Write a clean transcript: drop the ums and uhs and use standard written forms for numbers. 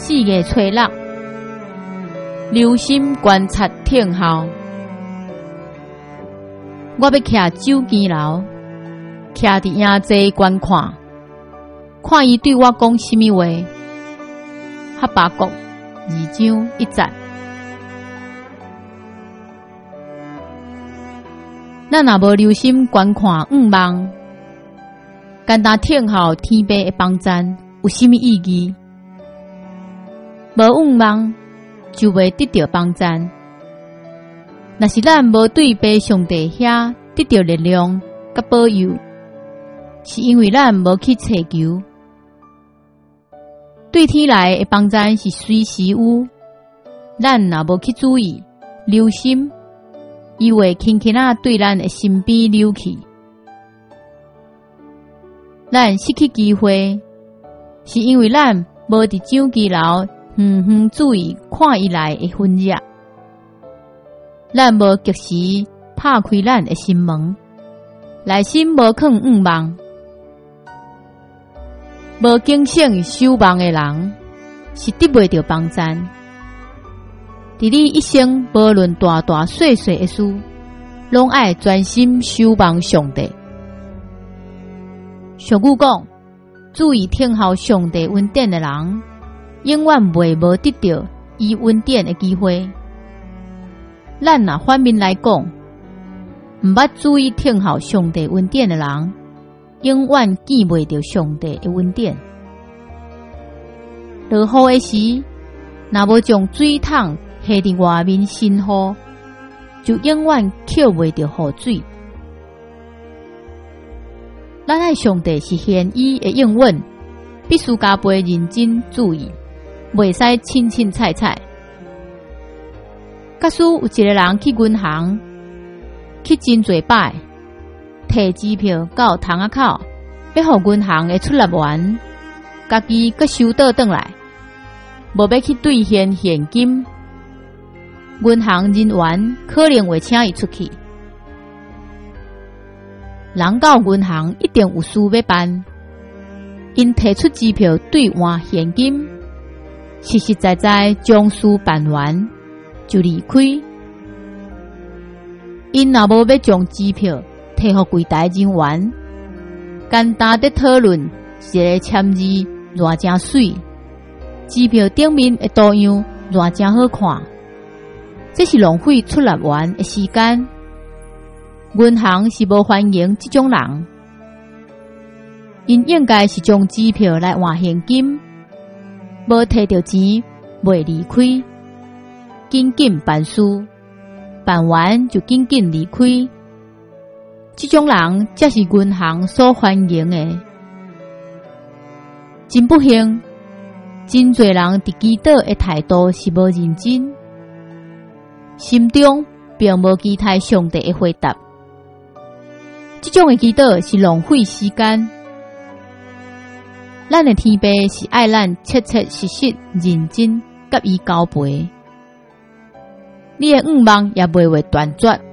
4月初6，留心观察听候。我要徛酒间楼，徛伫影座观看，看伊对我讲什么话。哈巴谷2章1節。咱若无留心观看仰望，简单听候天父的帮赞，有什么意义？无仰望，就袂得到帮赞。若是咱无对父上帝遐得到力量甲保佑，是因为咱无去祈求。对天来的帮赞是随时有，咱若无去注意、留心，伊会轻轻对咱的身边流去。咱失去机会，是因为咱无伫酒间楼注意看伊来的分野。咱无及时拍开咱的心门，内心无肯仰望。无警醒守望的人，是得袂到帮赞。伫你一生无论大大小小的事，拢爱专心守望上帝。俗语讲，注意听候上帝恩典的人，永远袂无得到伊恩典的机会。咱若反面来讲，毋捌注意听候上帝恩典的人，永远见袂到上帝的恩典。落雨的时，若无将水桶下伫外面新雨，就永远捡袂到雨水。咱爱上帝是现伊的应允，必须加倍认真注意，袂使凊凊彩彩。假使有一个人去银行，去真侪摆，摕支票到窗仔口，要互银行的出纳员，家己阁收倒转来，无要去兑现现金，银行人员可能会请伊出去。人到银行一定有事要办，因提出支票兑换现金，实实在在将事办完就离开。因若无要将支票摕互柜台人员，简单的讨论一个签字偌正水，支票顶面的图样偌正好看，这是浪费出纳员的时间。银行是无欢迎这种人，因应该是将支票来换现金，无摕到钱袂离开，紧紧办事，办完就紧紧离开。这种人才是银行所欢迎的。真不幸，真侪人伫祈祷的态度是无认真，心中并无期待上帝的回答。这种的祈祷是浪费时间。咱的天父是爱咱切切实实认真甲伊交陪，你的仰望也袂断绝。